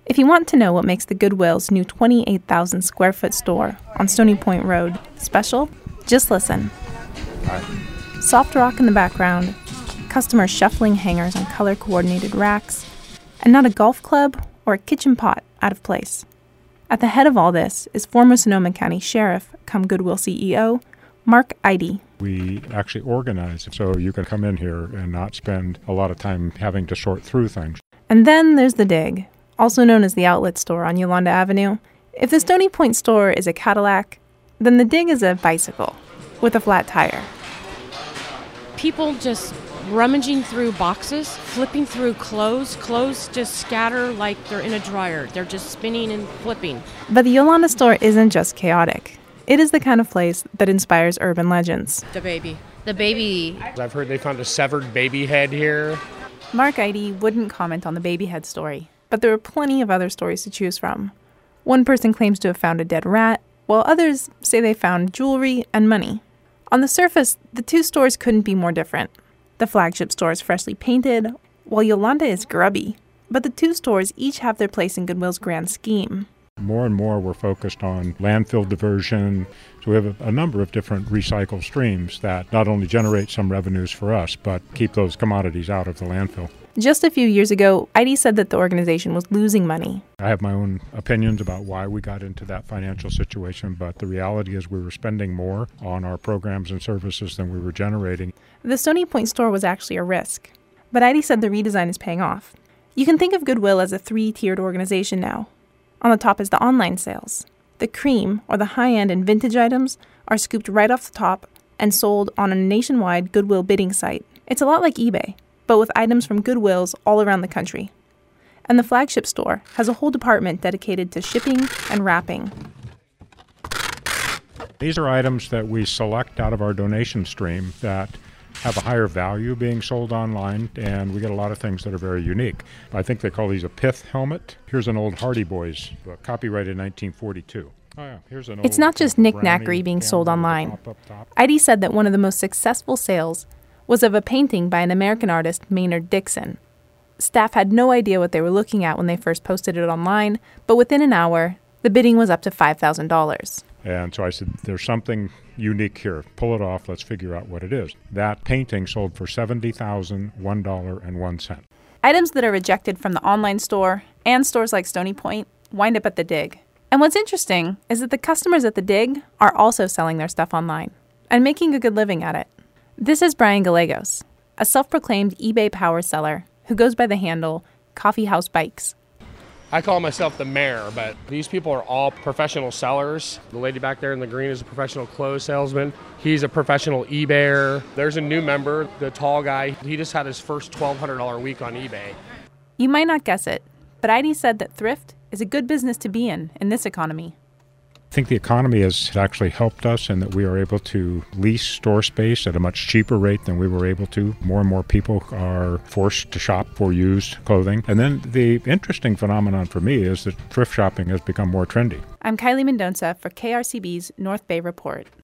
If you want to know what makes the Goodwill's new 28,000 square foot store on Stony Point Road special, just listen. Soft rock in the background, customers shuffling hangers on color-coordinated racks, and not a golf club or a kitchen pot out of place. At the head of all this is former Sonoma County Sheriff, come Goodwill CEO, Mark Eide. We actually organize it so you can come in here and not spend a lot of time having to sort through things. And then there's the Dig, also known as the outlet store on Yolanda Avenue. If the Stony Point store is a Cadillac, then the Dig is a bicycle with a flat tire. People just rummaging through boxes, flipping through clothes. Clothes just scatter like they're in a dryer. They're just spinning and flipping. But the Yolanda store isn't just chaotic. It is the kind of place that inspires urban legends. The baby. I've heard they found a severed baby head here. Mark Eide wouldn't comment on the baby head story, but there are plenty of other stories to choose from. One person claims to have found a dead rat, while others say they found jewelry and money. On the surface, the two stores couldn't be more different. The flagship store is freshly painted, while Yolanda is grubby. But the two stores each have their place in Goodwill's grand scheme. More and more we're focused on landfill diversion. So we have a number of different recycle streams that not only generate some revenues for us, but keep those commodities out of the landfill. Just a few years ago, Eide said that the organization was losing money. I have my own opinions about why we got into that financial situation, but the reality is we were spending more on our programs and services than we were generating. The Stony Point store was actually a risk, but Eide said the redesign is paying off. You can think of Goodwill as a three-tiered organization now. On the top is the online sales. The cream, or the high-end and vintage items, are scooped right off the top and sold on a nationwide Goodwill bidding site. It's a lot like eBay, but with items from Goodwills all around the country. And the flagship store has a whole department dedicated to shipping and wrapping. These are items that we select out of our donation stream that have a higher value being sold online, and we get a lot of things that are very unique. I think they call these a pith helmet. Here's an old Hardy Boys book, copyrighted 1942. Oh yeah, here's an It's not just knick-knackery being sold online. Eide said that one of the most successful sales was of a painting by an American artist, Maynard Dixon. Staff had no idea what they were looking at when they first posted it online, but within an hour, the bidding was up to $5,000. And so I said, there's something unique here. Pull it off. Let's figure out what it is. That painting sold for $70,001.01. Items that are rejected from the online store and stores like Stony Point wind up at the Dig. And what's interesting is that the customers at the Dig are also selling their stuff online and making a good living at it. This is Brian Gallegos, a self-proclaimed eBay power seller who goes by the handle Coffee House Bikes. I call myself the mayor, but these people are all professional sellers. The lady back there in the green is a professional clothes salesman. He's a professional eBayer. There's a new member, the tall guy. He just had his first $1,200 week on eBay. You might not guess it, but Eide said that thrift is a good business to be in this economy. I think the economy has actually helped us in that we are able to lease store space at a much cheaper rate than we were able to. More and more people are forced to shop for used clothing. And then the interesting phenomenon for me is that thrift shopping has become more trendy. I'm Kylie Mendonca for KRCB's North Bay Report.